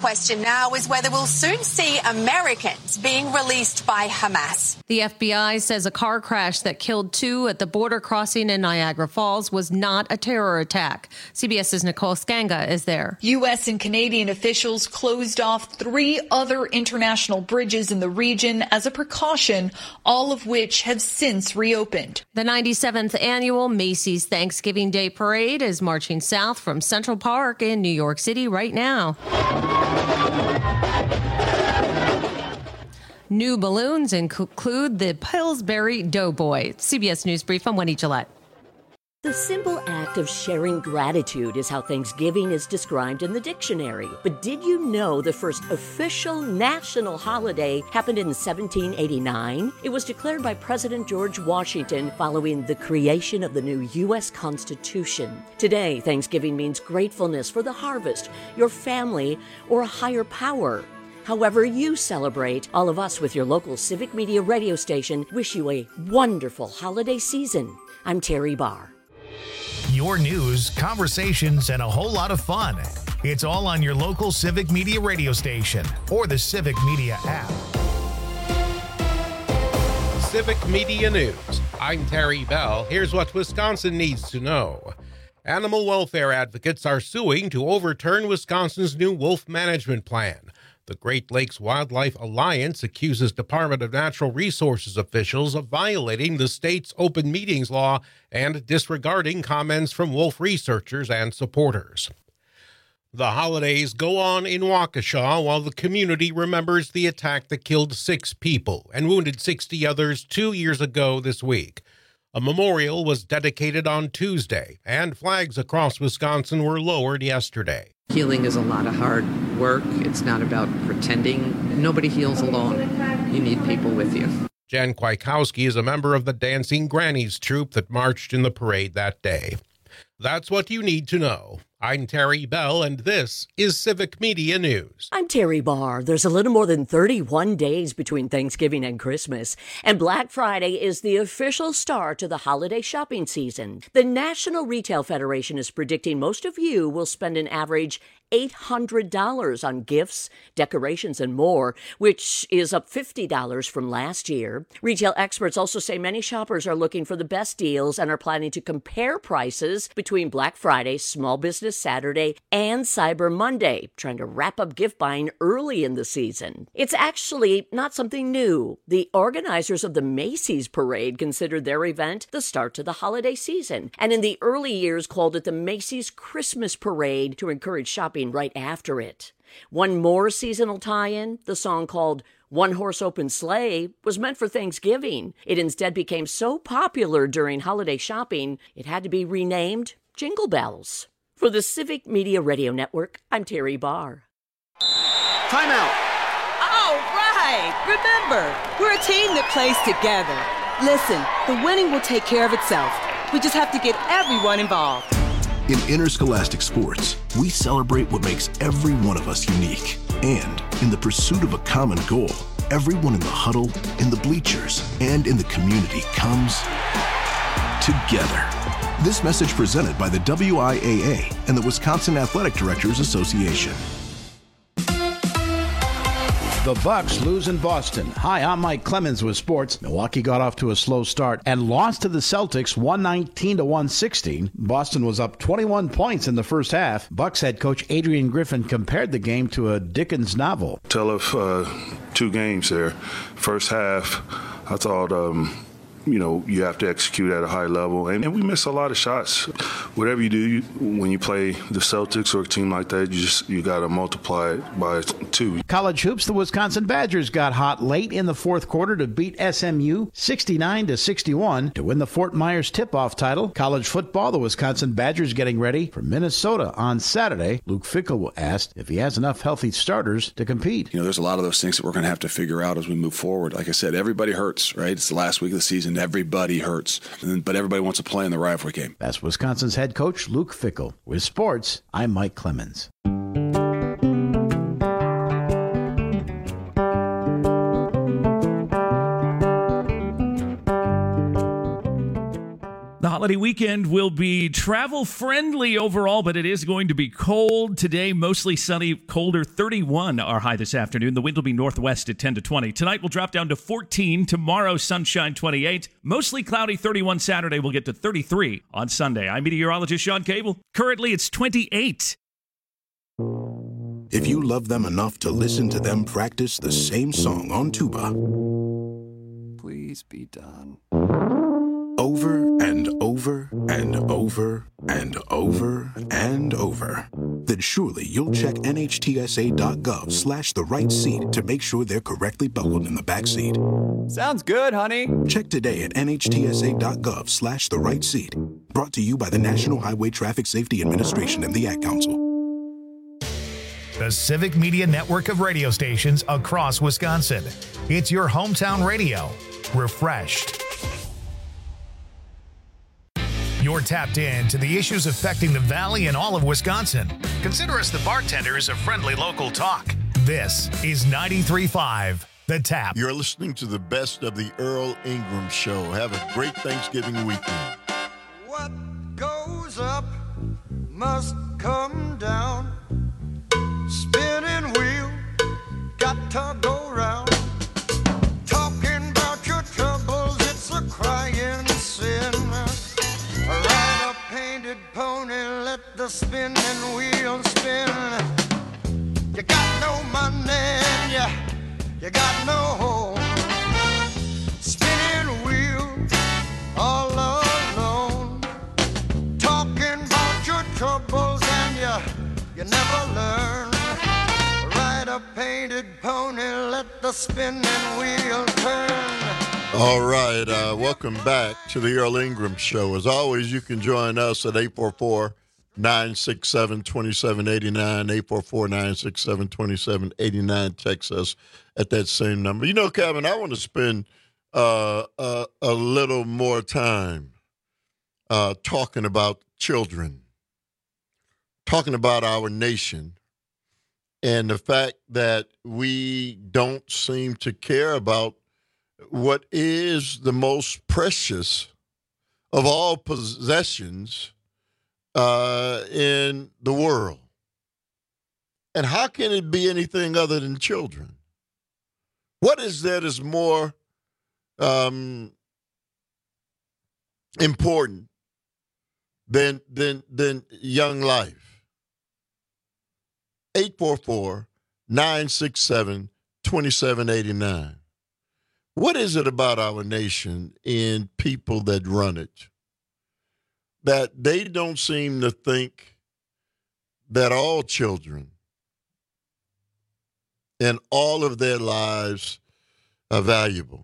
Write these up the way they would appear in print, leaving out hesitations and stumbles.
question now is whether we'll soon see Americans being released by Hamas. The FBI says a car crash that killed 2 at the border crossing in Niagara Falls was not a terror attack. CBS's Nicole Skanga is there. U.S. and Canadian officials closed off 3 other international bridges in the region as a precaution, all of which have since reopened. The 97th annual Macy's Thanksgiving Day Parade is marching south from Central Park in New York City right now. New balloons include the Pillsbury Doughboy. CBS News Brief, I'm Wendy Gillette. The simple act of sharing gratitude is how Thanksgiving is described in the dictionary. But did you know the first official national holiday happened in 1789? It was declared by President George Washington following the creation of the new U.S. Constitution. Today, Thanksgiving means gratefulness for the harvest, your family, or a higher power. However you celebrate, all of us with your local Civic Media radio station wish you a wonderful holiday season. I'm Terry Barr. Your news, conversations, and a whole lot of fun. It's all on your local Civic Media radio station or the Civic Media app. Civic Media News. I'm Terry Bell. Here's what Wisconsin needs to know. Animal welfare advocates are suing to overturn Wisconsin's new wolf management plan. The Great Lakes Wildlife Alliance accuses Department of Natural Resources officials of violating the state's open meetings law and disregarding comments from wolf researchers and supporters. The holidays go on in Waukesha while the community remembers the attack that killed 6 people and wounded 60 others 2 years ago this week. A memorial was dedicated on Tuesday, and flags across Wisconsin were lowered yesterday. Healing is a lot of hard work. It's not about pretending. Nobody heals alone. You need people with you. Jen Kwiatkowski is a member of the Dancing Grannies troupe that marched in the parade that day. That's what you need to know. I'm Terry Bell, and this is Civic Media News. I'm Terry Barr. There's a little more than 31 days between Thanksgiving and Christmas, and Black Friday is the official start to the holiday shopping season. The National Retail Federation is predicting most of you will spend an average $800 on gifts, decorations, and more, which is up $50 from last year. Retail experts also say many shoppers are looking for the best deals and are planning to compare prices between Black Friday, Small Business Saturday, and Cyber Monday, trying to wrap up gift buying early in the season. It's actually not something new. The organizers of the Macy's Parade considered their event the start to the holiday season, and in the early years called it the Macy's Christmas Parade to encourage shopping right after it. One more seasonal tie-in, the song called One Horse Open Sleigh, was meant for Thanksgiving. It instead became so popular during holiday shopping, it had to be renamed Jingle Bells. For the Civic Media Radio Network, I'm Terry Barr. Timeout. All right. Remember, we're a team that plays together. Listen, the winning will take care of itself. We just have to get everyone involved. In interscholastic sports, we celebrate what makes every one of us unique. And in the pursuit of a common goal, everyone in the huddle, in the bleachers, and in the community comes together. This message presented by the WIAA and the Wisconsin Athletic Directors Association. The Bucks lose in Boston. Hi, I'm Mike Clemens with sports. Milwaukee got off to a slow start and lost to the Celtics 119-116. Boston was up 21 points in the first half. Bucks head coach Adrian Griffin compared the game to a Dickens novel. Tell of 2 games there. First half, I thought you have to execute at a high level. And we miss a lot of shots. Whatever you do, when you play the Celtics or a team like that, you got to multiply it by 2. College hoops, the Wisconsin Badgers got hot late in the fourth quarter to beat SMU 69-61 to win the Fort Myers tip-off title. College football, the Wisconsin Badgers getting ready for Minnesota on Saturday. Luke Fickell asked if he has enough healthy starters to compete. There's a lot of those things that we're going to have to figure out as we move forward. Like I said, everybody hurts, right? It's the last week of the season. Everybody hurts, but everybody wants to play in the rivalry game. That's Wisconsin's head coach, Luke Fickell. With sports, I'm Mike Clemens. The holiday weekend will be travel-friendly overall, but it is going to be cold. Today, mostly sunny, colder, 31 our high this afternoon. The wind will be northwest at 10 to 20. Tonight, we'll drop down to 14. Tomorrow, sunshine, 28. Mostly cloudy, 31 Saturday. We'll get to 33 on Sunday. I'm meteorologist Sean Cable. Currently, it's 28. If you love them enough to listen to them practice the same song on tuba, please be done. Over and over and over and over and over, then surely you'll check NHTSA.gov/the right seat to make sure they're correctly buckled in the back seat. Sounds good, honey. Check today at NHTSA.gov/the right seat. Brought to you by the National Highway Traffic Safety Administration and the Ad Council. The Civic Media network of radio stations across Wisconsin. It's your hometown radio. Refreshed. You're tapped in to the issues affecting the Valley and all of Wisconsin. Consider us the bartenders of friendly local talk. This is 93.5 The Tap. You're listening to the best of the Earl Ingram Show. Have a great Thanksgiving weekend. What goes up must come down. Spinning wheel, got to go round. Talking about your troubles, it's a crying sin. Ride a painted pony, let the spinning wheel spin. You got no money, you got no home. Spinning wheel, all alone. Talking about your troubles and you never learn. Ride a painted pony, let the spinning wheel turn. All right, welcome back to the Earl Ingram Show. As always, you can join us at 844-967-2789, 844-967-2789. Text us at that same number. You know, Kevin, I want to spend a little more time talking about children, talking about our nation, and the fact that we don't seem to care about what is the most precious of all possessions in the world. And how can it be anything other than children? What is there that's more important than young life? 844-967-2789. What is it about our nation and people that run it that they don't seem to think that all children and all of their lives are valuable?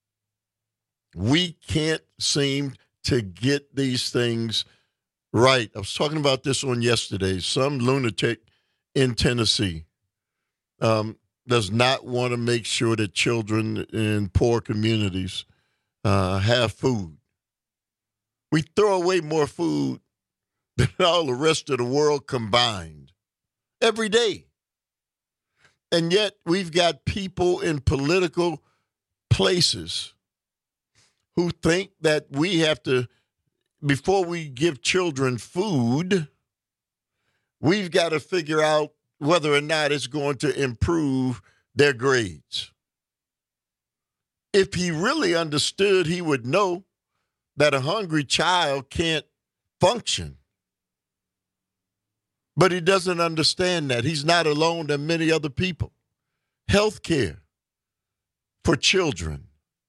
We can't seem to get these things right. I was talking about this on yesterday. Some lunatic in Tennessee does not want to make sure that children in poor communities have food. We throw away more food than all the rest of the world combined every day. And yet we've got people in political places who think that we have to, before we give children food, we've got to figure out whether or not it's going to improve their grades. If he really understood, he would know that a hungry child can't function. But he doesn't understand that. He's not alone than many other people. Health care for children.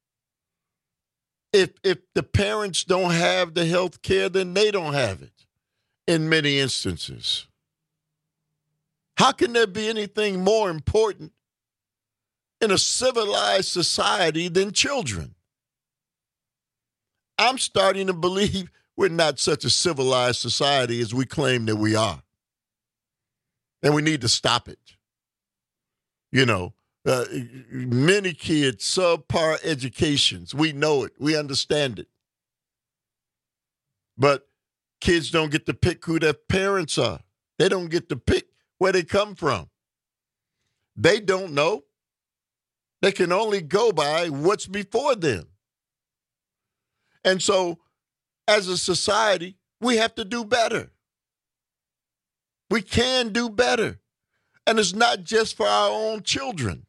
If the parents don't have the health care, then they don't have it in many instances. How can there be anything more important in a civilized society than children? I'm starting to believe we're not such a civilized society as we claim that we are. And we need to stop it. You know, many kids, subpar educations. We know it. We understand it. But kids don't get to pick who their parents are. They don't get to pick where they come from. They don't know. They can only go by what's before them. And so as a society, we have to do better. We can do better. And it's not just for our own children.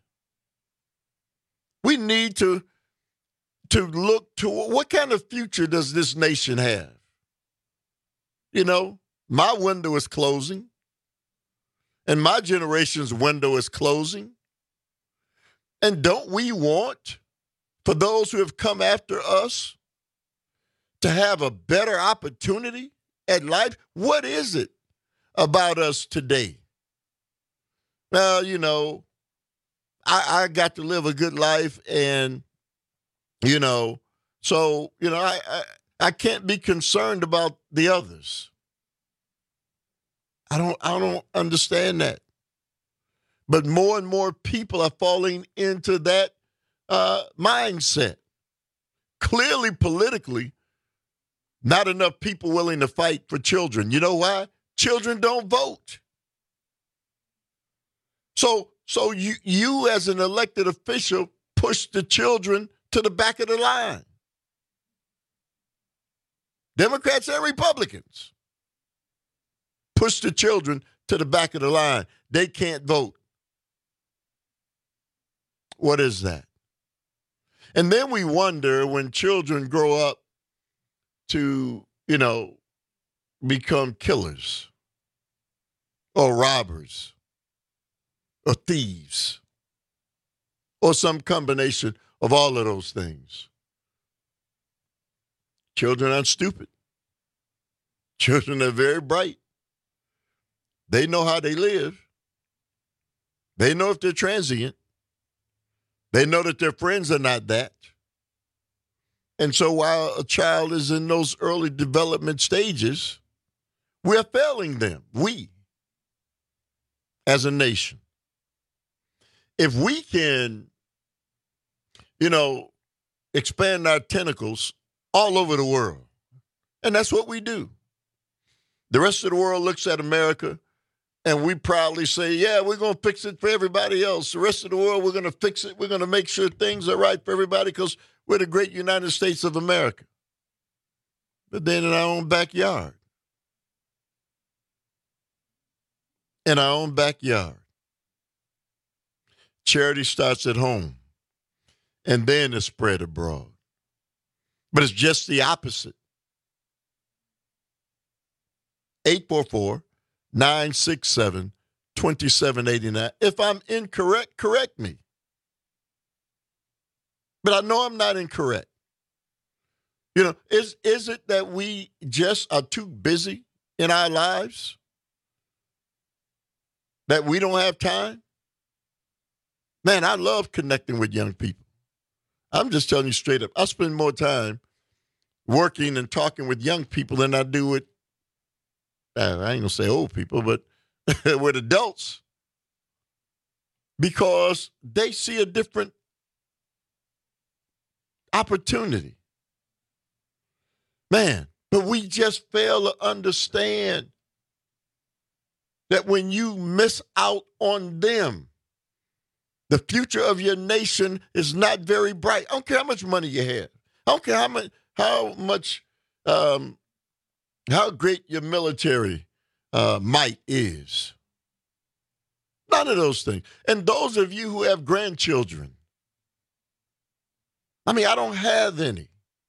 We need to look to what kind of future does this nation have? You know, my window is closing, and my generation's window is closing. And don't we want, for those who have come after us, to have a better opportunity at life? What is it about us today? Well, you know, I got to live a good life, and, you know, so, you know, I can't be concerned about the others. I don't understand that. But more and more people are falling into that mindset. Clearly, politically, not enough people willing to fight for children. You know why? Children don't vote. So you as an elected official push the children to the back of the line. Democrats and Republicans push the children to the back of the line. They can't vote. What is that? And then we wonder when children grow up to, you know, become killers or robbers or thieves or some combination of all of those things. Children aren't stupid. Children are very bright. They know how they live. They know if they're transient. They know that their friends are not that. And so while a child is in those early development stages, we're failing them, we, as a nation. If we can, you know, expand our tentacles all over the world, and that's what we do. The rest of the world looks at America, and we proudly say, yeah, we're going to fix it for everybody else. The rest of the world, we're going to fix it. We're going to make sure things are right for everybody because we're the great United States of America. But then in our own backyard, charity starts at home, and then it's spread abroad. But it's just the opposite. 844-967-2789. If I'm incorrect, correct me. But I know I'm not incorrect. You know, is it that we just are too busy in our lives? That we don't have time? Man, I love connecting with young people. I'm just telling you straight up. I spend more time working and talking with young people than I do with, I ain't going to say old people, but with adults. Because they see a different opportunity. Man, but we just fail to understand that when you miss out on them, the future of your nation is not very bright. I don't care how much money you have. I don't care how great your military might is. None of those things. And those of you who have grandchildren, I mean, I don't have any.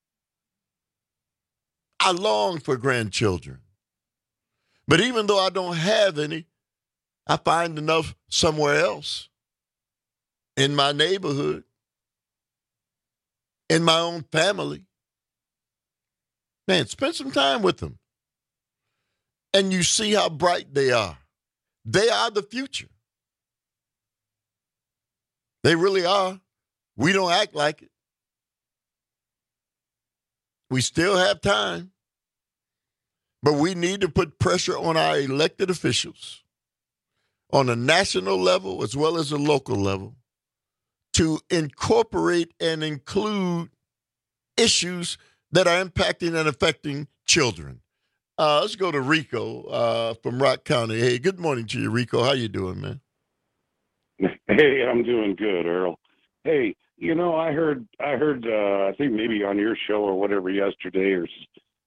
I long for grandchildren. But even though I don't have any, I find enough somewhere else. In my neighborhood, in my own family. Man, spend some time with them. And you see how bright they are. They are the future. They really are. We don't act like it. We still have time. But we need to put pressure on our elected officials on a national level as well as a local level to incorporate and include issues that are impacting and affecting children. Let's go to Rico from Rock County. Hey, good morning to you, Rico. How you doing, man? Hey, I'm doing good, Earl. Hey, you know, I heard, I think maybe on your show or whatever yesterday, or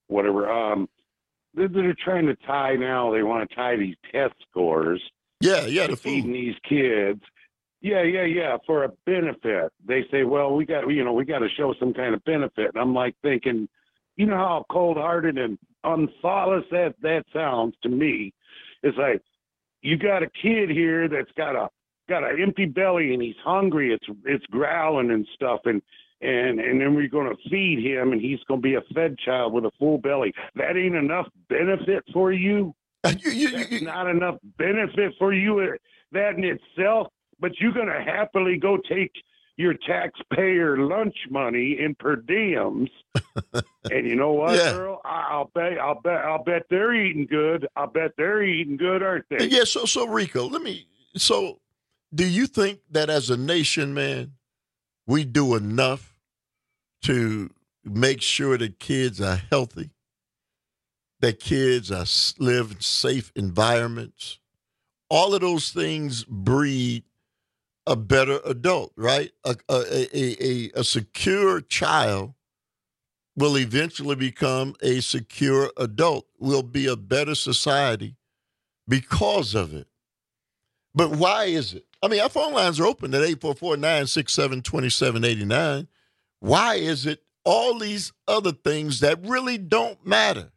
whatever. They're trying to tie now. They want to tie these test scores. Yeah, to feeding these kids. Yeah, for a benefit. They say, well, we got to show some kind of benefit. And I'm like thinking, you know how cold-hearted and unthoughtless that sounds to me. It's like, you got a kid here that's got an empty belly and he's hungry. It's growling and stuff, and then we're going to feed him, and he's going to be a fed child with a full belly. That ain't enough benefit for you. That's not enough benefit for you, that in itself. But you're going to happily go take your taxpayer lunch money in per diems, and you know what, Earl? I'll bet they're eating good. I bet they're eating good, aren't they? Yeah. So Rico, So, do you think that as a nation, man, we do enough to make sure that kids are healthy, that kids live in safe environments? All of those things breed a better adult, right? A secure child will eventually become a secure adult, will be a better society because of it. But why is it? I mean, our phone lines are open at 844-967-2789. Why is it all these other things that really don't matter?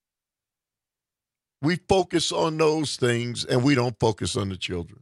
We focus on those things and we don't focus on the children.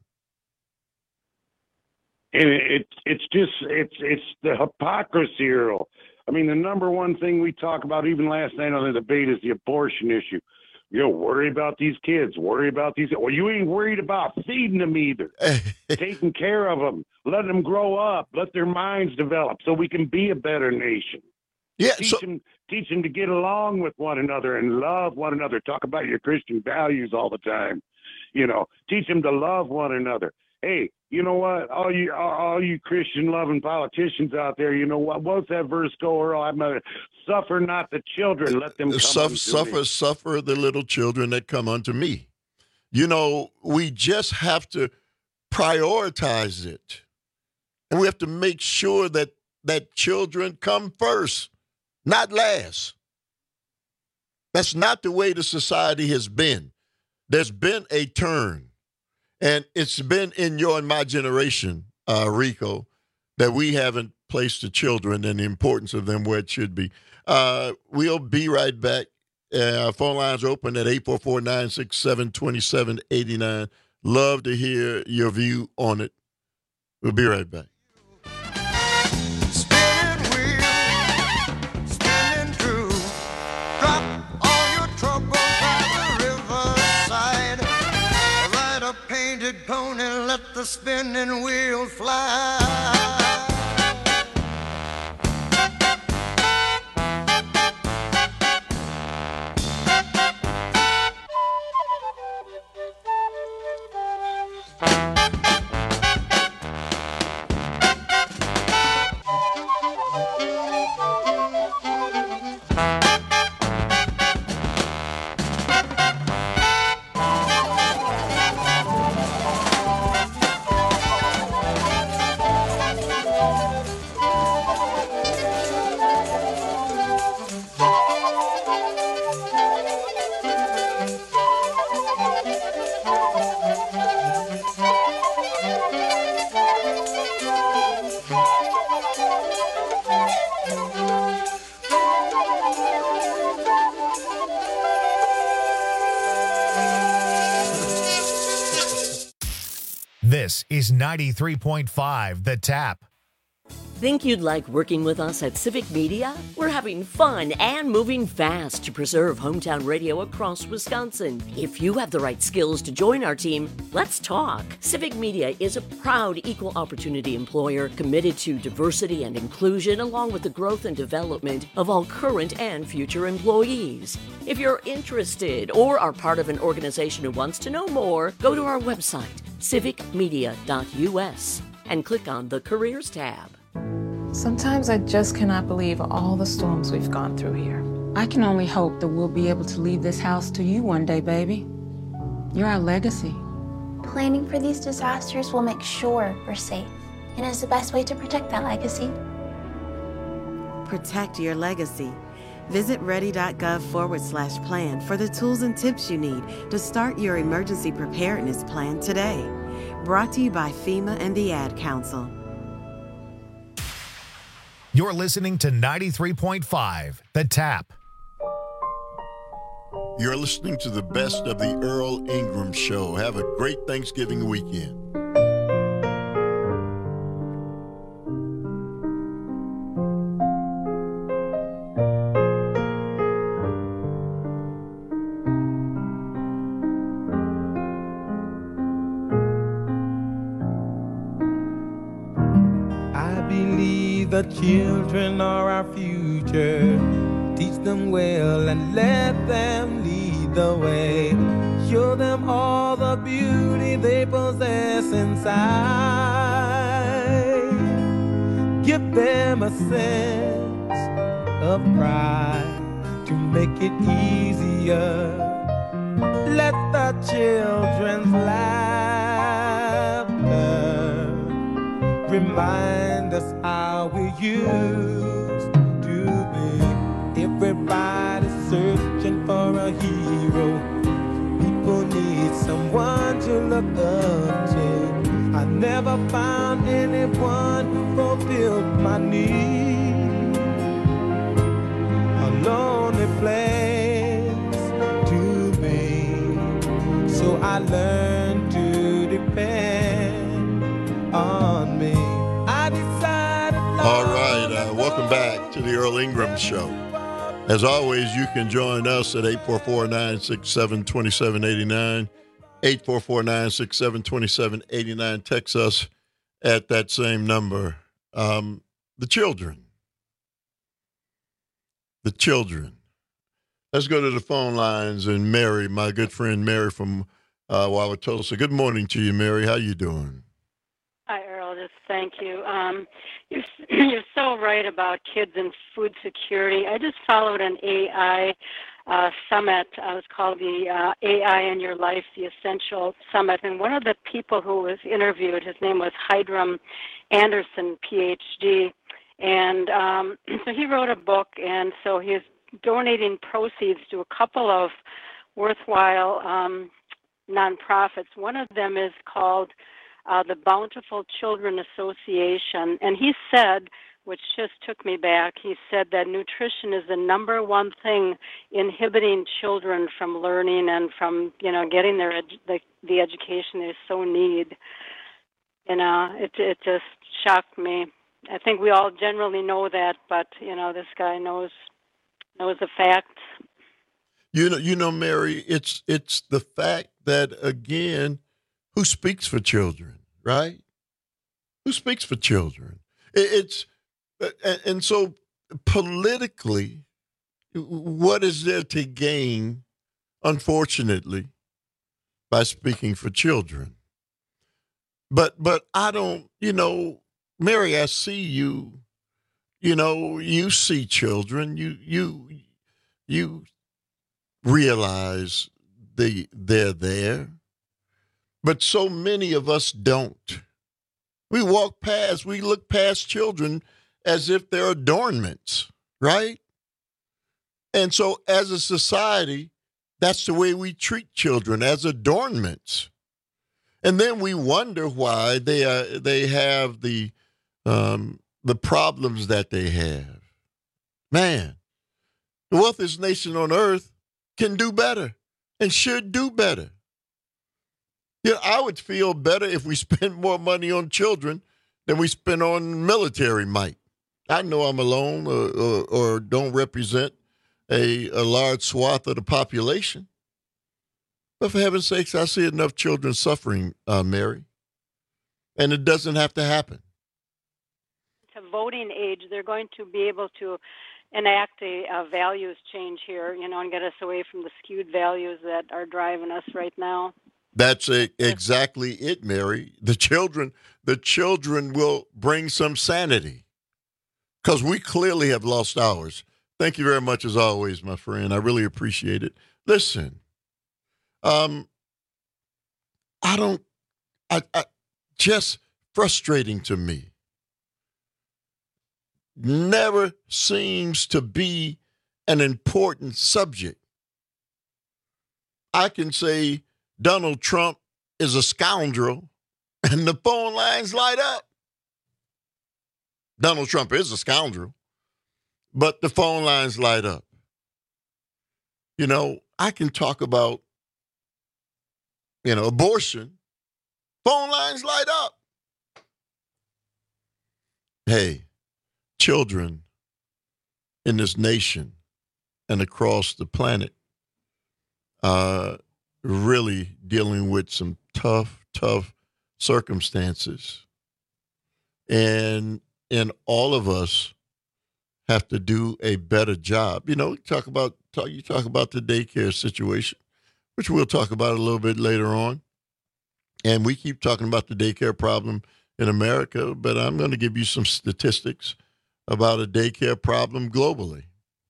And it's the hypocrisy, Earl. I mean, the number one thing we talk about, even last night on the debate, is the abortion issue. You know, worry about these kids, worry about these. Well, you ain't worried about feeding them either, taking care of them, letting them grow up, let their minds develop so we can be a better nation. Yeah, teach them to get along with one another and love one another. Talk about your Christian values all the time. You know, teach them to love one another. Hey, you know what? All you Christian-loving politicians out there, you know what? What's that verse go, Earl? I'm going to suffer not the children, let them come suffer the little children that come unto me. You know, we just have to prioritize it. And we have to make sure that children come first, not last. That's not the way the society has been. There's been a turn. And it's been in your and my generation, Rico, that we haven't placed the children and the importance of them where it should be. We'll be right back. Our phone lines are open at 844-967-2789. Love to hear your view on it. We'll be right back. Pony, let the spinning wheel fly. This is 93.5 The Tap. Think you'd like working with us at Civic Media? We're having fun and moving fast to preserve hometown radio across Wisconsin. If you have the right skills to join our team, let's talk. Civic Media is a proud equal opportunity employer committed to diversity and inclusion along with the growth and development of all current and future employees. If you're interested or are part of an organization who wants to know more, go to our website, civicmedia.us, and click on the Careers tab. Sometimes I just cannot believe all the storms we've gone through here. I can only hope that we'll be able to leave this house to you one day, baby. You're our legacy. Planning for these disasters will make sure we're safe, and is the best way to protect that legacy. Protect your legacy. Visit ready.gov/plan for the tools and tips you need to start your emergency preparedness plan today. Brought to you by FEMA and the Ad Council. You're listening to 93.5, The Tap. You're listening to the best of the Earl Ingram Show. Have a great Thanksgiving weekend. The children are our future. Teach them well and let them lead the way. Show them all the beauty they possess inside. Give them a sense of pride to make it easier. Let the children's laughter remind us how we used to be. Everybody's searching for a hero. People need someone to look up to. I never found anyone who fulfilled my need. A lonely place to be. So I learned to depend on me. All right, welcome back to the Earl Ingram Show. As always, you can join us at 844-967-2789, 844-967-2789. Text us at that same number. The children. Let's go to the phone lines, and Mary, my good friend Mary from Wauwatosa. Good morning to you, Mary. How you doing? Hi, Earl. Just thank you. You're so right about kids and food security. I just followed an AI summit. It was called the AI in Your Life, the Essential Summit. And one of the people who was interviewed, his name was Hydrum Anderson, PhD. And so he wrote a book, and so he's donating proceeds to a couple of worthwhile nonprofits. One of them is called the Bountiful Children Association. And he said, which just took me back, he said that nutrition is the number one thing inhibiting children from learning and from, getting their the education they so need. It just shocked me. I think we all generally know that, but, this guy knows the facts. You know, Mary, it's the fact that, again, who speaks for children, right? Who speaks for children? And so politically, what is there to gain, unfortunately, by speaking for children? But I don't, Mary, I see you, you see children, you realize they're there. But so many of us don't. We look past children as if they're adornments, right? And so as a society, that's the way we treat children, as adornments. And then we wonder why they have the problems that they have. Man, the wealthiest nation on earth can do better and should do better. I would feel better if we spent more money on children than we spend on military might. I know I'm alone or don't represent a large swath of the population. But for heaven's sakes, I see enough children suffering, Mary. And it doesn't have to happen. To voting age, they're going to be able to enact a values change here, and get us away from the skewed values that are driving us right now. That's exactly it, Mary. The children will bring some sanity, because we clearly have lost ours. Thank you very much, as always, my friend. I really appreciate it. Listen, just frustrating to me. Never seems to be an important subject. I can say Donald Trump is a scoundrel, and the phone lines light up. Donald Trump is a scoundrel, but the phone lines light up. You know, I can talk about, abortion. Phone lines light up. Hey, children in this nation and across the planet are really dealing with some tough circumstances. And all of us have to do a better job. You talk about the daycare situation, which we'll talk about a little bit later on. And we keep talking about the daycare problem in America, but I'm going to give you some statistics about a daycare problem globally.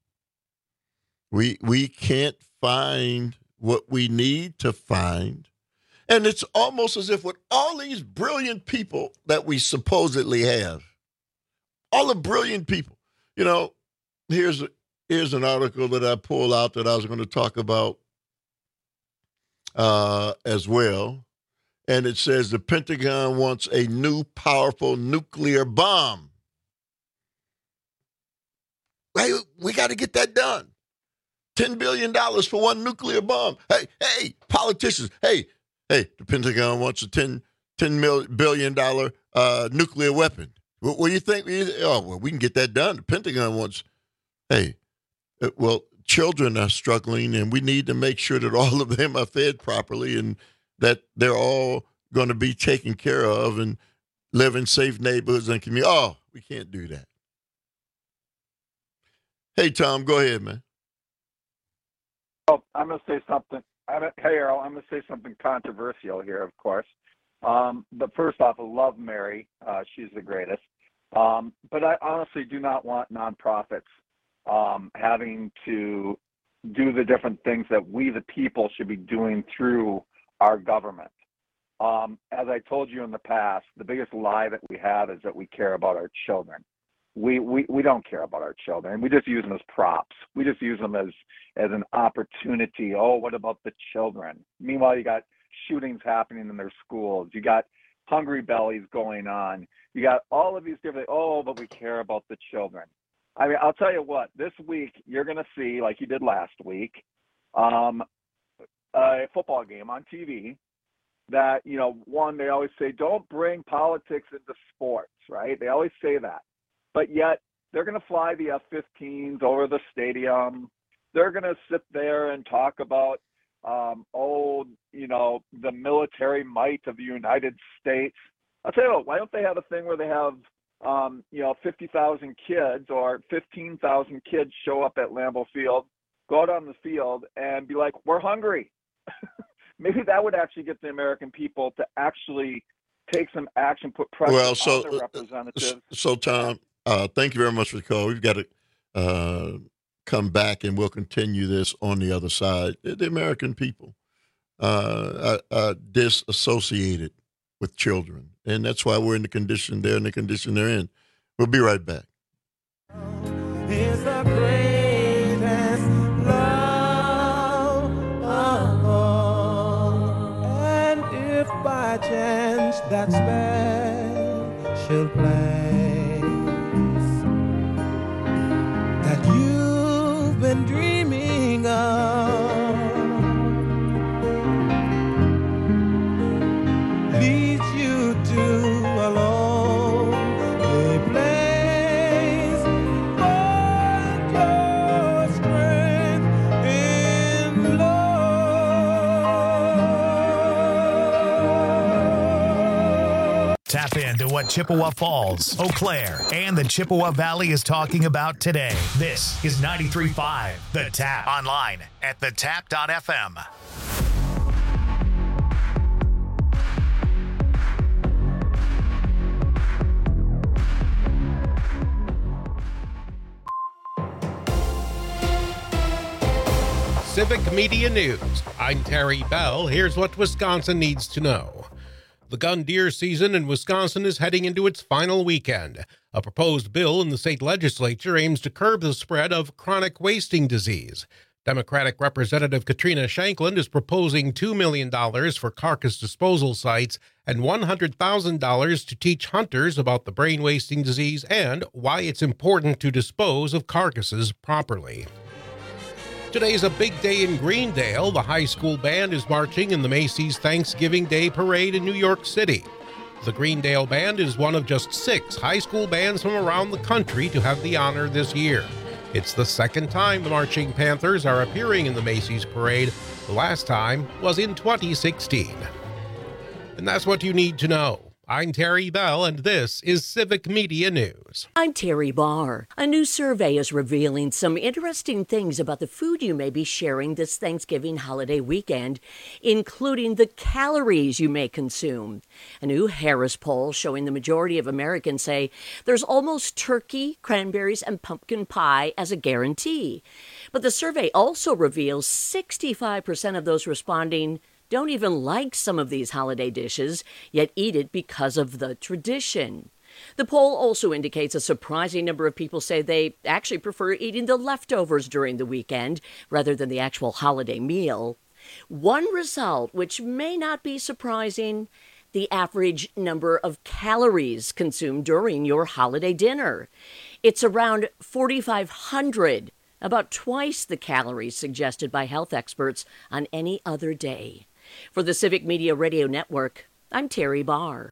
We can't find what we need to find. And it's almost as if with all these brilliant people that we supposedly have, all the brilliant people, here's an article that I pulled out that I was going to talk about as well. And it says the Pentagon wants a new powerful nuclear bomb. Hey, we got to get that done. $10 billion for one nuclear bomb. Hey, politicians. Hey, the Pentagon wants a $10 billion nuclear weapon. What do you think? We can get that done. The Pentagon wants, children are struggling, and we need to make sure that all of them are fed properly and that they're all going to be taken care of and live in safe neighborhoods and communities. Oh, we can't do that. Hey, Tom, go ahead, man. Oh, I'm going to say something. Hey, Errol, I'm going to say something controversial here, of course. But first off, I love Mary. She's the greatest. But I honestly do not want nonprofits having to do the different things that we, the people, should be doing through our government. As I told you in the past, the biggest lie that we have is that we care about our children. We don't care about our children. We just use them as props. We just use them as an opportunity. Oh, what about the children? Meanwhile, you got shootings happening in their schools. You got hungry bellies going on. You got all of these different, but we care about the children. I mean, I'll tell you what, this week you're going to see, like you did last week, a football game on TV that, one, they always say, don't bring politics into sports, right? They always say that. But yet they're going to fly the F-15s over the stadium. They're going to sit there and talk about, the military might of the United States. I'll tell you what, why don't they have a thing where they have, 50,000 kids or 15,000 kids show up at Lambeau Field, go out on the field and be like, we're hungry. Maybe that would actually get the American people to actually take some action, put pressure on their representatives. So, Tom, thank you very much for the call. We've got to come back, and we'll continue this on the other side. The American people are disassociated with children, and that's why we're in the condition they're in. We'll be right back. Is the greatest love of all, and if by chance that special place that you've been dreaming of leads you to a lonely place, find your strength in love. Tap into what Chippewa Falls, Eau Claire, and the Chippewa Valley is talking about today. This is 93.5 The Tap. Online at thetap.fm. Civic Media News. I'm Terry Bell. Here's what Wisconsin needs to know. The gun deer season in Wisconsin is heading into its final weekend. A proposed bill in the state legislature aims to curb the spread of chronic wasting disease. Democratic Representative Katrina Shanklin is proposing $2 million for carcass disposal sites and $100,000 to teach hunters about the brain wasting disease and why it's important to dispose of carcasses properly. Today's a big day in Greendale. The high school band is marching in the Macy's Thanksgiving Day Parade in New York City. The Greendale Band is one of just 6 high school bands from around the country to have the honor this year. It's the second time the Marching Panthers are appearing in the Macy's Parade. The last time was in 2016. And that's what you need to know. I'm Terry Bell, and this is Civic Media News. I'm Terry Barr. A new survey is revealing some interesting things about the food you may be sharing this Thanksgiving holiday weekend, including the calories you may consume. A new Harris poll showing the majority of Americans say there's almost turkey, cranberries, and pumpkin pie as a guarantee. But the survey also reveals 65% of those responding don't even like some of these holiday dishes, yet eat it because of the tradition. The poll also indicates a surprising number of people say they actually prefer eating the leftovers during the weekend rather than the actual holiday meal. One result, which may not be surprising, the average number of calories consumed during your holiday dinner. It's around 4,500, about twice the calories suggested by health experts on any other day. For the Civic Media Radio Network, I'm Terry Barr.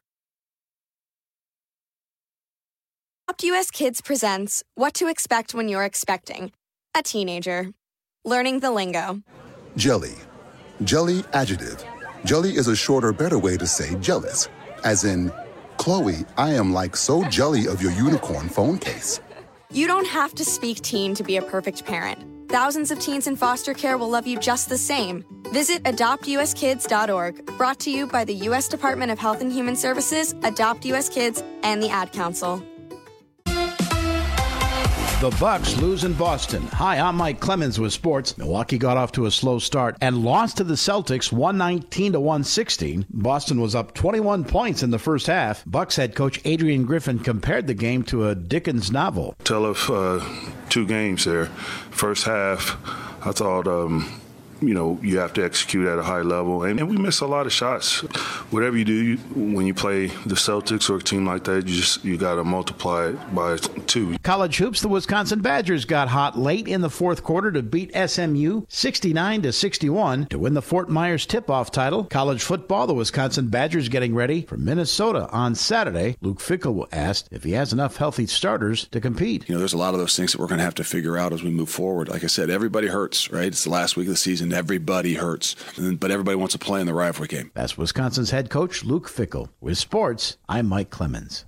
Adopt US Kids presents What to Expect When You're Expecting a Teenager. Learning the lingo. Jelly. Jelly adjective. Jelly is a shorter, better way to say jealous. As in, Chloe, I am like so jelly of your unicorn phone case. You don't have to speak teen to be a perfect parent. Thousands of teens in foster care will love you just the same. Visit adoptuskids.org, brought to you by the U.S. Department of Health and Human Services, Adopt U.S. Kids, and the Ad Council. The Bucks lose in Boston. Hi, I'm Mike Clemens with sports. Milwaukee got off to a slow start and lost to the Celtics 119-116. Boston was up 21 points in the first half. Bucks head coach Adrian Griffin compared the game to a Dickens novel. Tell of 2 games there. First half, I thought, you have to execute at a high level. And we miss a lot of shots. Whatever you do, when you play the Celtics or a team like that, you got to multiply it by 2. College hoops, the Wisconsin Badgers got hot late in the fourth quarter to beat SMU 69-61 to win the Fort Myers tip-off title. College football, the Wisconsin Badgers getting ready for Minnesota on Saturday. Luke Fickell asked if he has enough healthy starters to compete. There's a lot of those things that we're going to have to figure out as we move forward. Like I said, everybody hurts, right? It's the last week of the season. Everybody hurts, but everybody wants to play in the rivalry game. That's Wisconsin's head coach, Luke Fickell. With sports, I'm Mike Clemens.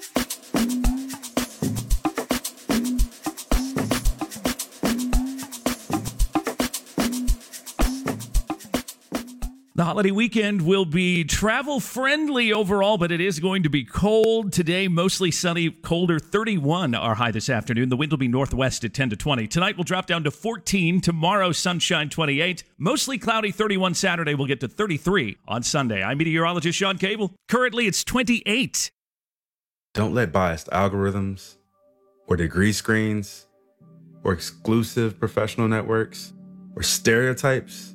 The holiday weekend will be travel-friendly overall, but it is going to be cold. Today, mostly sunny, colder, 31 our high this afternoon. The wind will be northwest at 10 to 20. Tonight, we'll drop down to 14. Tomorrow, sunshine, 28. Mostly cloudy, 31 Saturday. We'll get to 33 on Sunday. I'm meteorologist Sean Cable. Currently, it's 28. Don't let biased algorithms or degree screens or exclusive professional networks or stereotypes.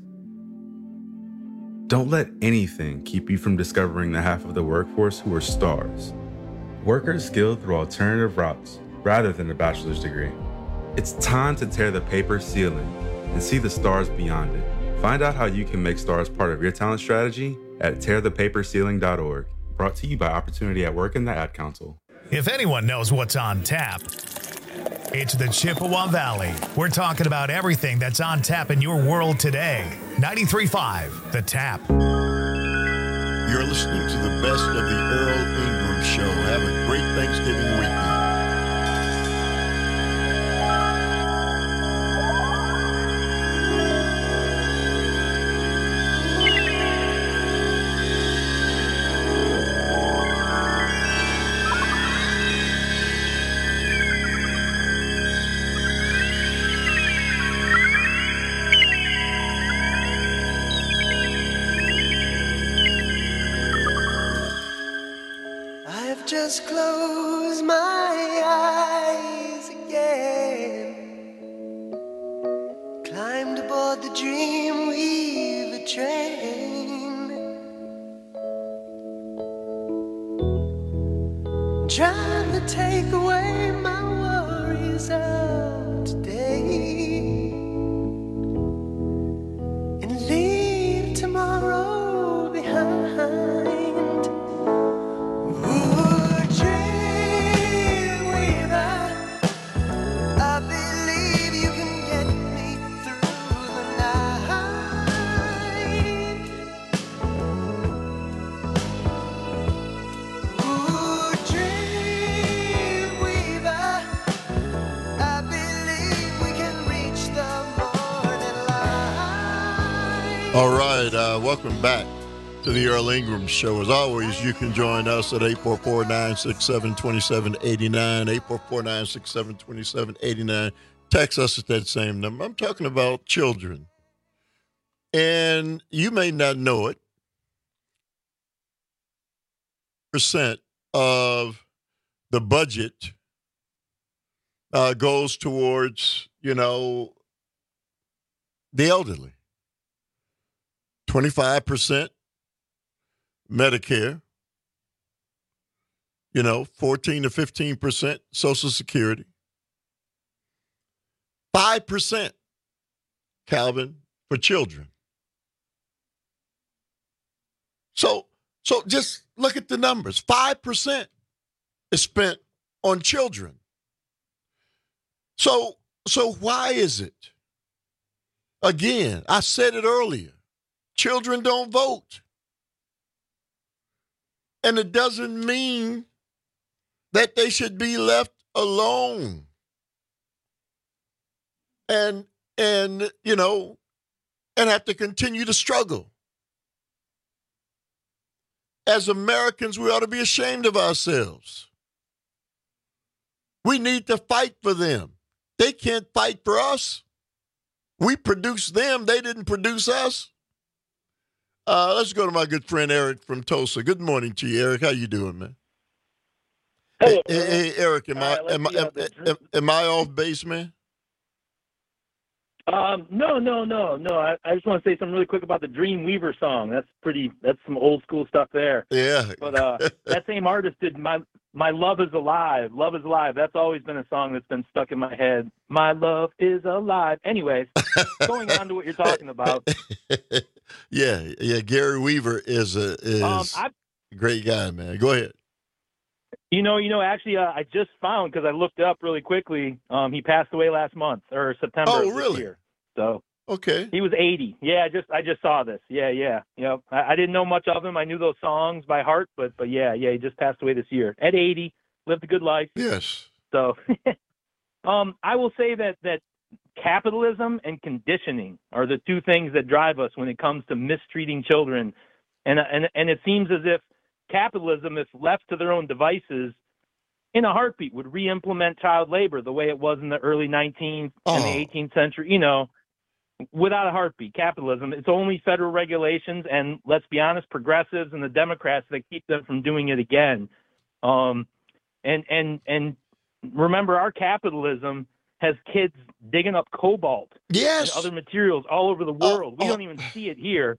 Don't let anything keep you from discovering the half of the workforce who are stars. Workers skilled through alternative routes rather than a bachelor's degree. It's time to tear the paper ceiling and see the stars beyond it. Find out how you can make stars part of your talent strategy at tearthepaperceiling.org. Brought to you by Opportunity at Work and the Ad Council. If anyone knows what's on tap, it's the Chippewa Valley. We're talking about everything that's on tap in your world today. 93.5, The Tap. You're listening to the best of the Earl Ingram Show. Have a great Thanksgiving weekend. just close my eyes again. Climbed aboard the Dreamweaver train, trying to take away my worries of today and leave tomorrow behind. All right, welcome back to the Earl Ingram Show. As always, you can join us at 844-967-2789, 844-967-2789. Text us at that same number. I'm talking about children. And you may not know it. Percent of the budget goes towards, the elderly. 25% Medicare, 14 to 15% Social Security, 5%, Calvin, for children. So just look at the numbers. 5% is spent on children. So why is it? Again, I said it earlier. Children don't vote. And it doesn't mean that they should be left alone. And have to continue to struggle. As Americans, we ought to be ashamed of ourselves. We need to fight for them. They can't fight for us. We produced them. They didn't produce us. Let's go to my good friend Eric from Tulsa. Good morning to you, Eric. How you doing, man? Hello, hey, Eric, am I off base, man? No. I just want to say something really quick about the Dreamweaver song. That's some old school stuff there. Yeah. But that same artist did My Love Is Alive. Love Is Alive. That's always been a song that's been stuck in my head. My love is alive. Anyways, going on to what you're talking about. Yeah. Gary Weaver is a great guy, man. Go ahead. Actually, I just found, because I looked up really quickly, he passed away last month, or September of this year. So okay, he was 80. Yeah, I just saw this. Yeah. I didn't know much of him. I knew those songs by heart, but yeah, he just passed away this year at 80. Lived a good life. Yes. So, I will say that capitalism and conditioning are the two things that drive us when it comes to mistreating children, and it seems as if capitalism, if left to their own devices, in a heartbeat would re-implement child labor the way it was in the early 19th and the 18th century, without a heartbeat. Capitalism, it's only federal regulations and, let's be honest, progressives and the Democrats that keep them from doing it again. And remember, our capitalism has kids digging up cobalt and other materials all over the world. We don't even see it here.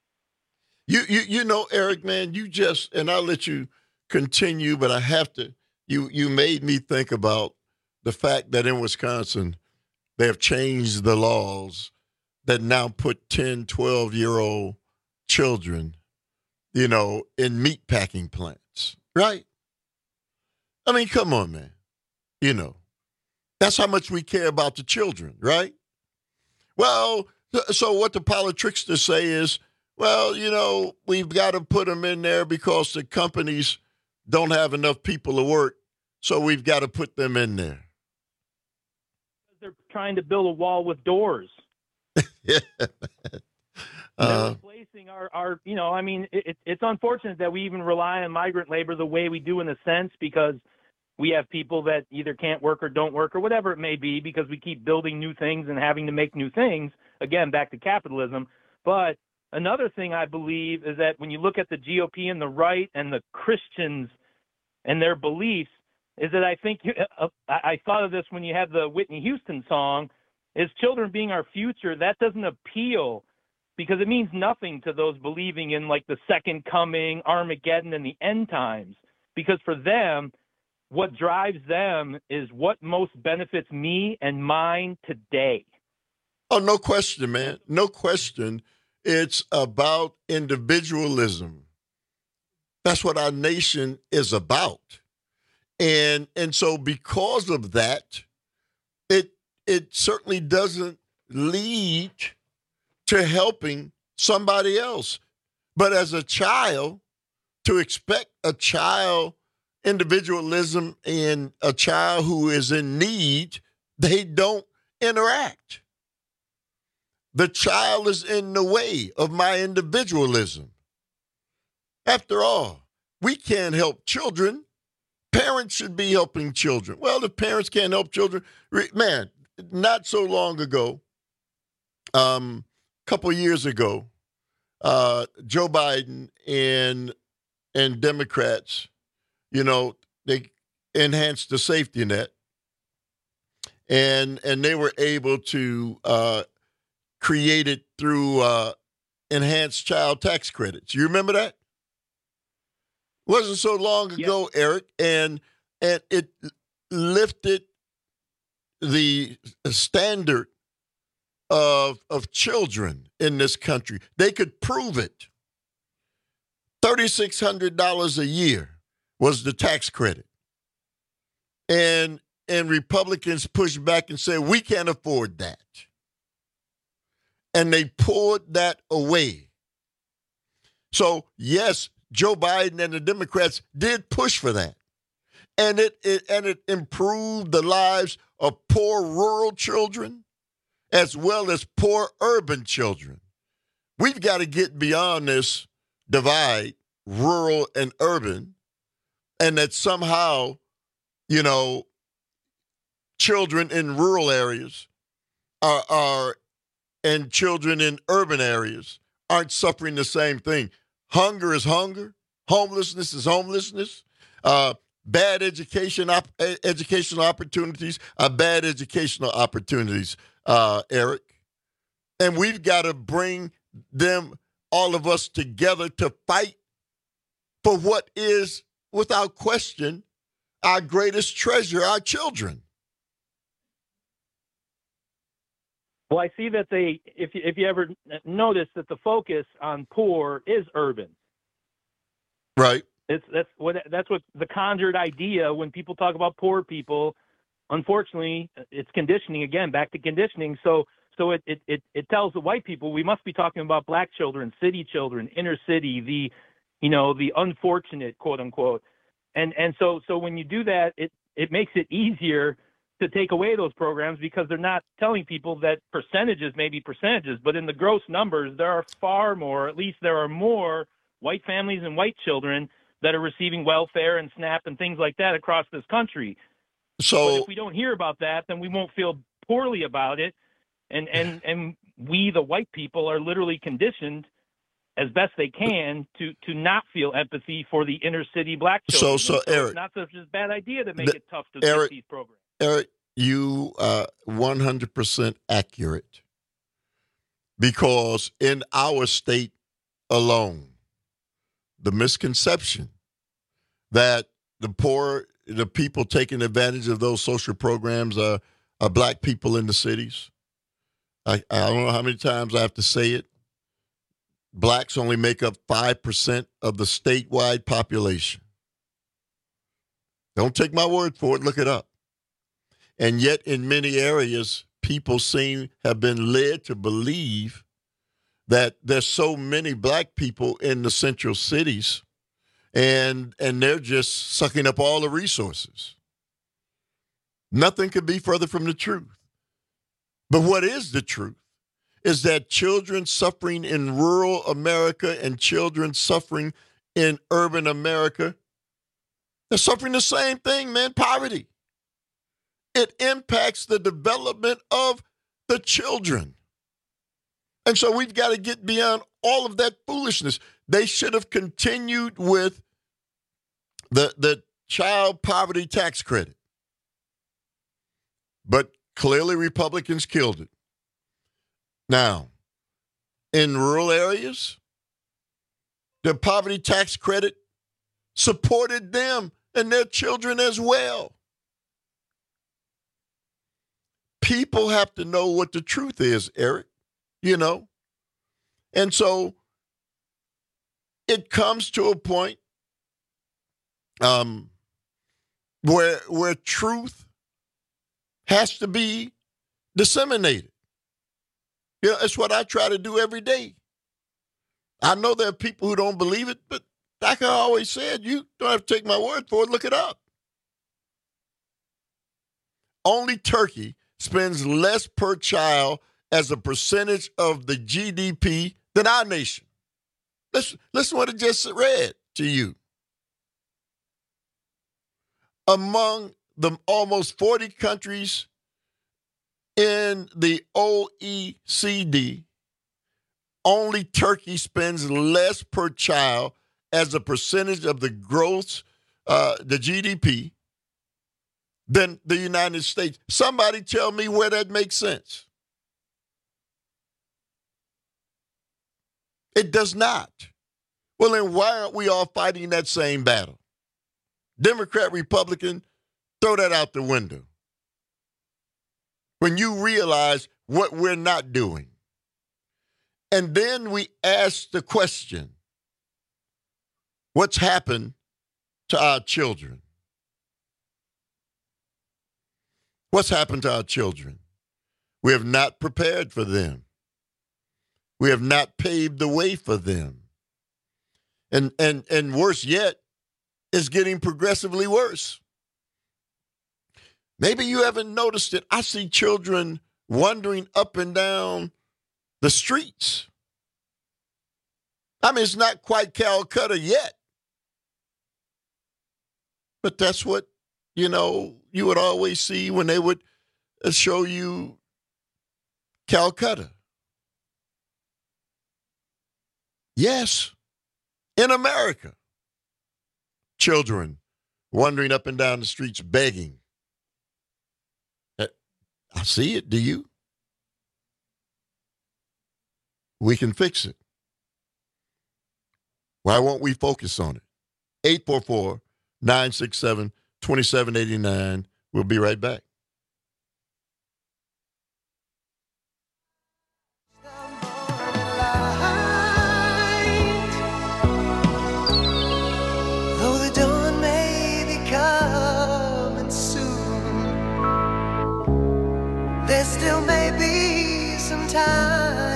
Eric, man, and I'll let you continue, but I have to, you made me think about the fact that in Wisconsin, they have changed the laws that now put 10, 12-year-old children, in meatpacking plants, right? I mean, come on, man. That's how much we care about the children, right? Well, so what the politricksters say is, well, we've got to put them in there because the companies don't have enough people to work, so we've got to put them in there. They're trying to build a wall with doors. Yeah. They're replacing our it's unfortunate that we even rely on migrant labor the way we do, in a sense, because we have people that either can't work or don't work or whatever it may be, because we keep building new things and having to make new things. Again, back to capitalism. But another thing I believe is that when you look at the GOP and the right and the Christians and their beliefs is that I think I thought of this when you had the Whitney Houston song, is children being our future. That doesn't appeal because it means nothing to those believing in like the second coming, Armageddon, and the end times. Because for them, what drives them is what most benefits me and mine today. Oh, no question, man. No question. It's about individualism. That's what our nation is about. And so because of that, it certainly doesn't lead to helping somebody else. But as a child, to expect a child individualism in a child who is in need, they don't interact. The child is in the way of my individualism. After all, we can't help children. Parents should be helping children. Well, if parents can't help children, man, not so long ago, couple years ago, Joe Biden and Democrats, they enhanced the safety net, and they were able to create it through enhanced child tax credits. You remember that? Wasn't so long ago, Eric, and it lifted the standard of children in this country. They could prove it. $3,600 a year was the tax credit. And Republicans pushed back and said, we can't afford that. And they pulled that away. So, yes, Joe Biden and the Democrats did push for that. And it improved the lives of poor rural children as well as poor urban children. We've got to get beyond this divide, rural and urban, and that somehow, children in rural areas are and children in urban areas aren't suffering the same thing. Hunger is hunger. Homelessness is homelessness. Bad educational opportunities are bad educational opportunities, Eric. And we've got to bring them, all of us, together to fight for what is, without question, our greatest treasure, our children. Well, I see that if you ever notice that the focus on poor is urban. Right. That's what the conjured idea when people talk about poor people. Unfortunately, it's conditioning again, back to conditioning. So it tells the white people we must be talking about black children, city children, inner city, the unfortunate, quote unquote. And so when you do that, it makes it easier to take away those programs because they're not telling people that percentages may be percentages, but in the gross numbers, there are far more, at least there are more white families and white children that are receiving welfare and SNAP and things like that across this country. So but if we don't hear about that, then we won't feel poorly about it. And we, the white people, are literally conditioned as best they can to not feel empathy for the inner city black children. So Eric, it's not such a bad idea to make it tough to get these programs. Eric, you are 100% accurate, because in our state alone, the misconception that the poor, the people taking advantage of those social programs are black people in the cities. I don't know how many times I have to say it. Blacks only make up 5% of the statewide population. Don't take my word for it. Look it up. And yet in many areas, people have been led to believe that there's so many black people in the central cities and they're just sucking up all the resources. Nothing could be further from the truth. But what is the truth is that children suffering in rural America and children suffering in urban America, they're suffering the same thing, man, poverty. It impacts the development of the children. And so we've got to get beyond all of that foolishness. They should have continued with the child poverty tax credit. But clearly Republicans killed it. Now, in rural areas, the poverty tax credit supported them and their children as well. People have to know what the truth is, Eric, you know. And so it comes to a point where truth has to be disseminated. You know, it's what I try to do every day. I know there are people who don't believe it, but like I always said, you don't have to take my word for it. Look it up. Only Turkey spends less per child as a percentage of the GDP than our nation. Listen to what I just read to you. Among the almost 40 countries in the OECD, only Turkey spends less per child as a percentage of the gross, the GDP, than the United States. Somebody tell me where that makes sense. It does not. Well, then why aren't we all fighting that same battle? Democrat, Republican, throw that out the window. When you realize what we're not doing. And then we ask the question, what's happened to our children? What's happened to our children? We have not prepared for them. We have not paved the way for them. And worse yet, it's getting progressively worse. Maybe you haven't noticed it. I see children wandering up and down the streets. I mean, it's not quite Calcutta yet. But that's what, you know, you would always see when they would show you Calcutta. Yes, in America, children wandering up and down the streets begging. I see it. Do you? We can fix it. Why won't we focus on it? 844-967-2789. We'll be right back. Though the dawn may be coming soon, there still may be some time.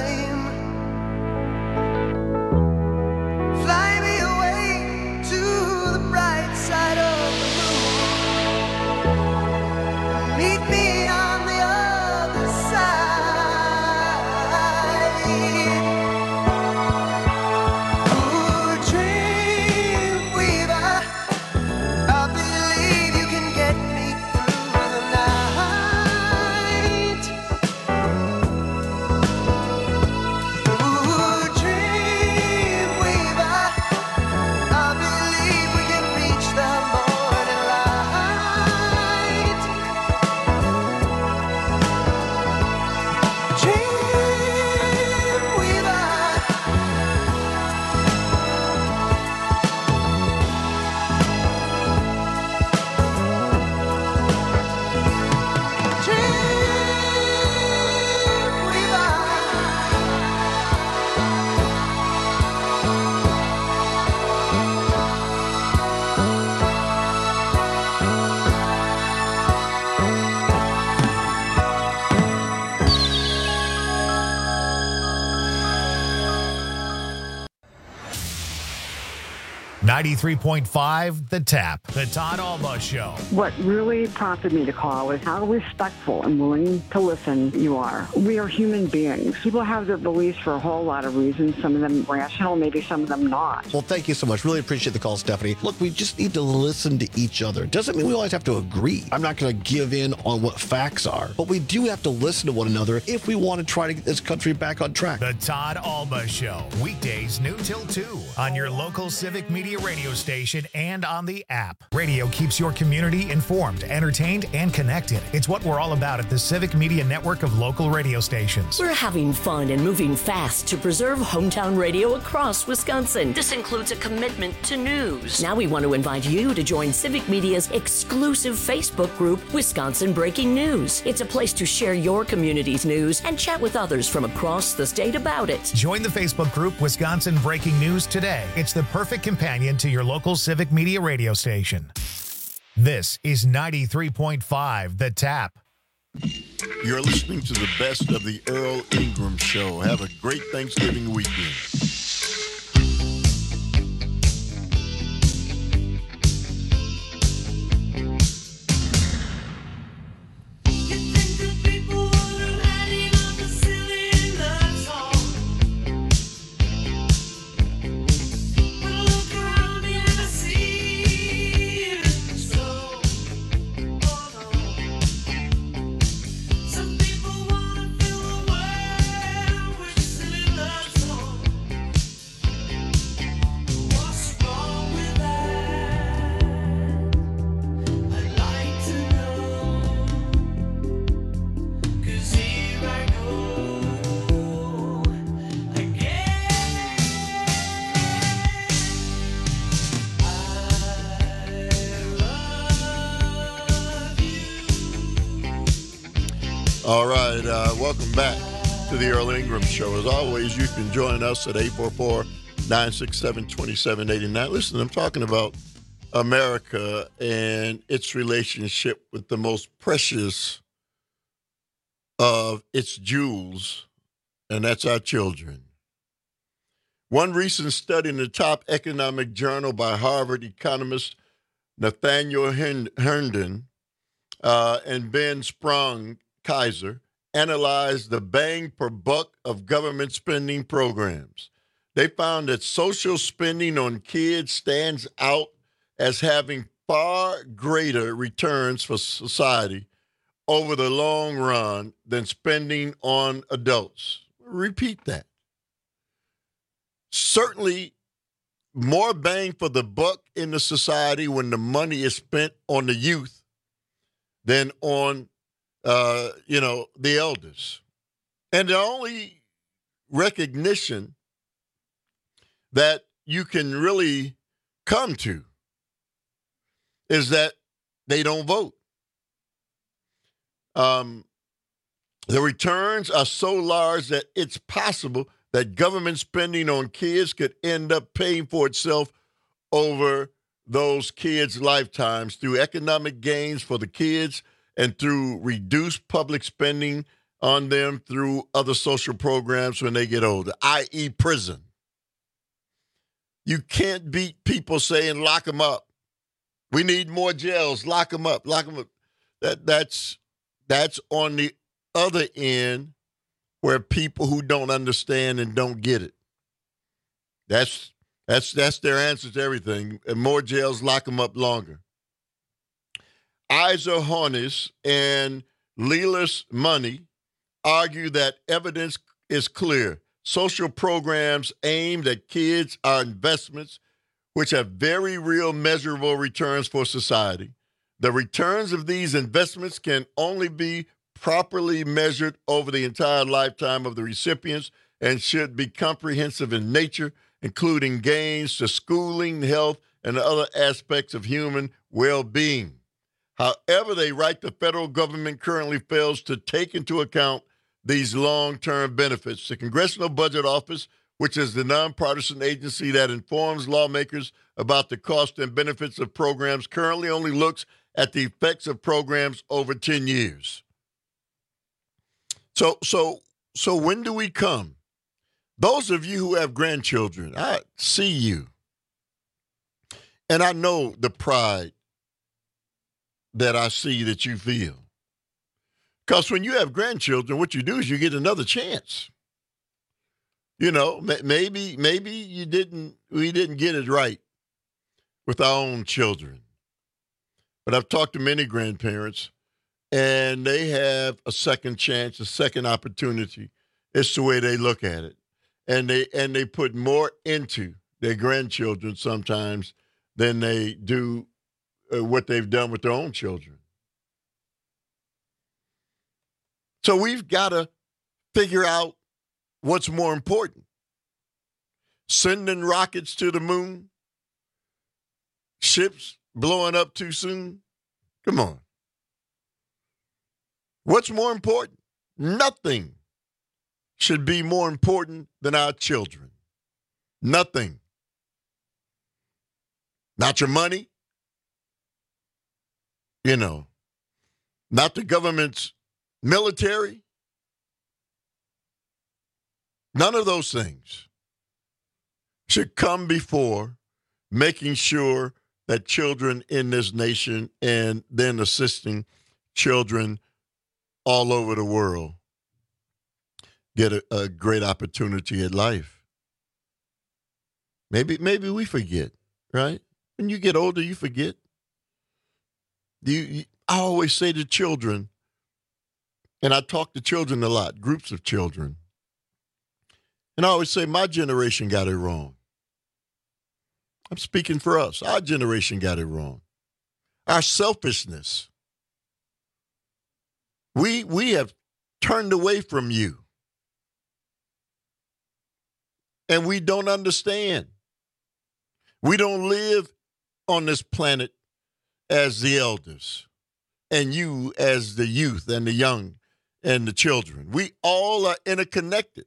Fly me away to the bright side of the moon. Meet me on the other side. Ooh, dream weaver, I believe you can get me through the night. Ooh, dream weaver, I believe we can reach the morning light. Dream weaver. .5, The Tap, The Todd Alba Show. What really prompted me to call is how respectful and willing to listen you are. We are human beings. People have their beliefs for a whole lot of reasons, some of them rational, maybe some of them not. Well, thank you so much. Really appreciate the call, Stephanie. Look, we just need to listen to each other. Doesn't mean we always have to agree. I'm not going to give in on what facts are, but we do have to listen to one another if we want to try to get this country back on track. The Todd Alba Show, weekdays noon till 2 on your local Civic Media radio station and on the app. Radio keeps your community informed, entertained, and connected. It's what we're all about at the Civic Media Network of local radio stations. We're having fun and moving fast to preserve hometown radio across Wisconsin. This includes a commitment to news. Now we want to invite you to join Civic Media's exclusive Facebook group, Wisconsin Breaking News. It's a place to share your community's news and chat with others from across the state about it. Join the Facebook group Wisconsin Breaking News today. It's the perfect companion to your local Civic Media radio station. This is 93.5 The Tap. You're listening to the best of the Earl Ingram Show. Have a great Thanksgiving weekend. All right, welcome back to the Earl Ingram Show. As always, you can join us at 844-967-2789. Listen, I'm talking about America and its relationship with the most precious of its jewels, and that's our children. One recent study in the top economic journal by Harvard economist Nathaniel Herndon and Ben Sprung Kaiser analyzed the bang per buck of government spending programs. They found that social spending on kids stands out as having far greater returns for society over the long run than spending on adults. Repeat that. Certainly more bang for the buck in the society when the money is spent on the youth than on the elders. And the only recognition that you can really come to is that they don't vote. The returns are so large that it's possible that government spending on kids could end up paying for itself over those kids' lifetimes through economic gains for the kids and through reduced public spending on them through other social programs when they get older, i.e. prison. You can't beat people saying, lock them up. We need more jails, lock them up, lock them up. That's on the other end where people who don't understand and don't get it. That's their answer to everything. And more jails, lock them up longer. Isa Hornis and Lelis Money argue that evidence is clear. Social programs aimed at kids are investments which have very real measurable returns for society. The returns of these investments can only be properly measured over the entire lifetime of the recipients and should be comprehensive in nature, including gains to schooling, health, and other aspects of human well-being. However, they write the federal government currently fails to take into account these long-term benefits. The Congressional Budget Office, which is the nonpartisan agency that informs lawmakers about the cost and benefits of programs, currently only looks at the effects of programs over 10 years. So when do we come? Those of you who have grandchildren, I see you. And I know the pride that I see that you feel. Because when you have grandchildren, what you do is you get another chance. You know, maybe we didn't get it right with our own children. But I've talked to many grandparents, and they have a second chance, a second opportunity. It's the way they look at it. And they put more into their grandchildren sometimes than they do what they've done with their own children. So we've got to figure out what's more important. Sending rockets to the moon, ships blowing up too soon. Come on. What's more important? Nothing should be more important than our children. Nothing. Not your money. Not the government's military. None of those things should come before making sure that children in this nation and then assisting children all over the world get a great opportunity at life. Maybe we forget, right? When you get older, you forget. I always say to children, and I talk to children a lot, groups of children, and I always say my generation got it wrong. I'm speaking for us. Our generation got it wrong. Our selfishness. We have turned away from you. And we don't understand. We don't live on this planet as the elders and you as the youth and the young and the children. We all are interconnected.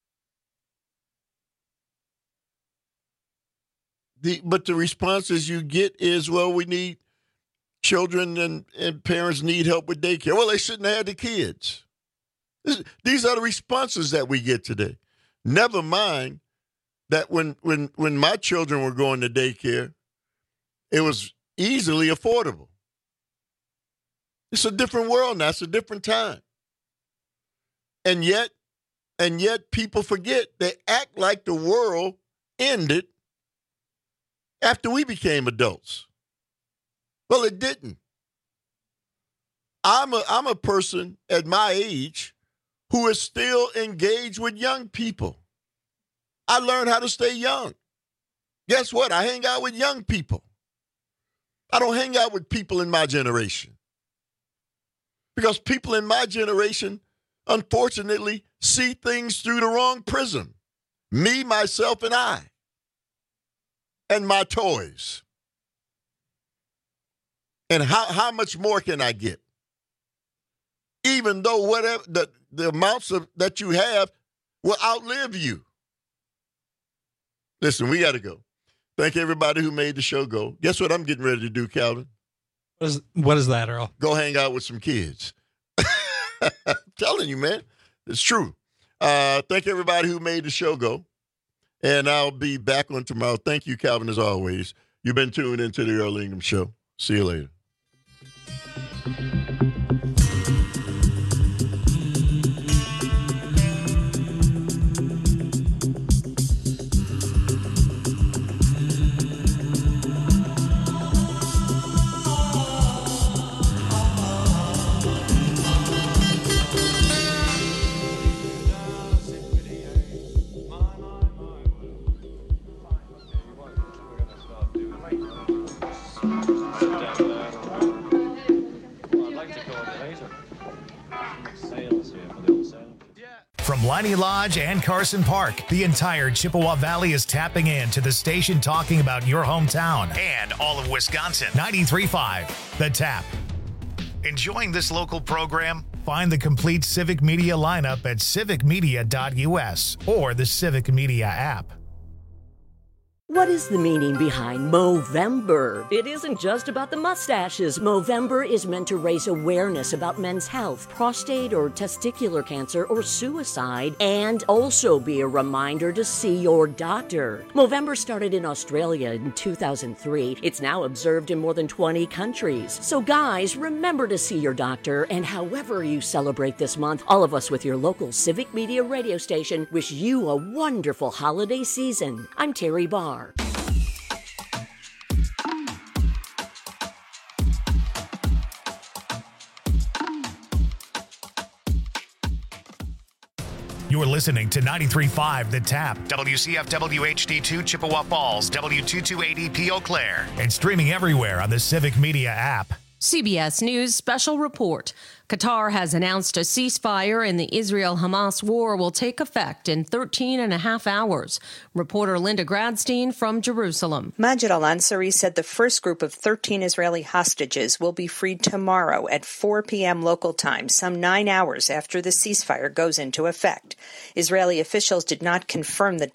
But the responses you get is, well, we need children and parents need help with daycare. Well, they shouldn't have had the kids. These are the responses that we get today. Never mind that when my children were going to daycare, it was easily affordable. It's a different world now. It's a different time. And yet people forget. They act like the world ended after we became adults. Well, it didn't. I'm a person at my age who is still engaged with young people. I learned how to stay young. Guess what? I hang out with young people. I don't hang out with people in my generation. Because people in my generation, unfortunately, see things through the wrong prism. Me, myself, and I. And my toys. And how much more can I get? Even though whatever the amounts that you have will outlive you. Listen, we got to go. Thank everybody who made the show go. Guess what I'm getting ready to do, Calvin? What is that, Earl? Go hang out with some kids. I'm telling you, man. It's true. Thank everybody who made the show go. And I'll be back on tomorrow. Thank you, Calvin, as always. You've been tuned into the Earl Ingham Show. See you later. From Leinie Lodge and Carson Park, the entire Chippewa Valley is tapping into the station talking about your hometown and all of Wisconsin. 93.5, The Tap. Enjoying this local program? Find the complete Civic Media lineup at civicmedia.us or the Civic Media app. What is the meaning behind Movember? It isn't just about the mustaches. Movember is meant to raise awareness about men's health, prostate or testicular cancer, or suicide, and also be a reminder to see your doctor. Movember started in Australia in 2003. It's now observed in more than 20 countries. So guys, remember to see your doctor, and however you celebrate this month, all of us with your local Civic Media radio station wish you a wonderful holiday season. I'm Terry Barr. You're listening to 93.5 The Tap, WCFW HD2 Chippewa Falls, W228EP Eau Claire, and streaming everywhere on the Civic Media app. CBS News special report. Qatar has announced a ceasefire in the Israel-Hamas war will take effect in 13 and a half hours. Reporter Linda Gradstein from Jerusalem. Majid al-Ansari said the first group of 13 Israeli hostages will be freed tomorrow at 4 p.m. local time, some 9 hours after the ceasefire goes into effect. Israeli officials did not confirm the